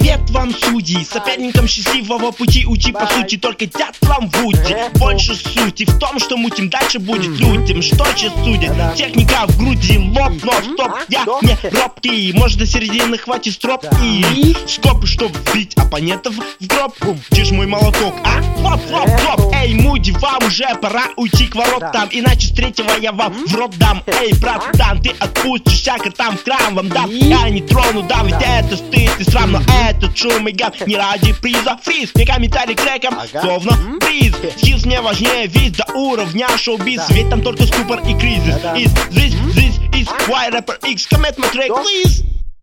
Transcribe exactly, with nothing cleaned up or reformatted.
Привет вам, судьи, соперникам счастливого пути учи, по сути, только дятлам в Вуди. Больше сути в том, что мутим дальше будет людям, что сейчас судят. Техника в груди, лоб, но стоп, я не робкий. Может, до середины хватит строп и скопы, чтоб бить оппонентов в гроб. Чиж мой молоток, а? Хлоп, хлоп, хлоп. Эй, Муди, вам уже пора уйти к воротам, иначе с третьего я вам в рот дам. Эй, братан, ты отпустишь всяко там в крам вам дам. Я не трону, да, ведь это стыд и срам, но этот шум и гам не ради приза. Фриз, не комментарий к трекам, словно бриз. Скилls мне важнее виз до уровня шоу-биз, ведь там только ступор и кризис. Is this, this is why rapper X, коммент мой трек, please.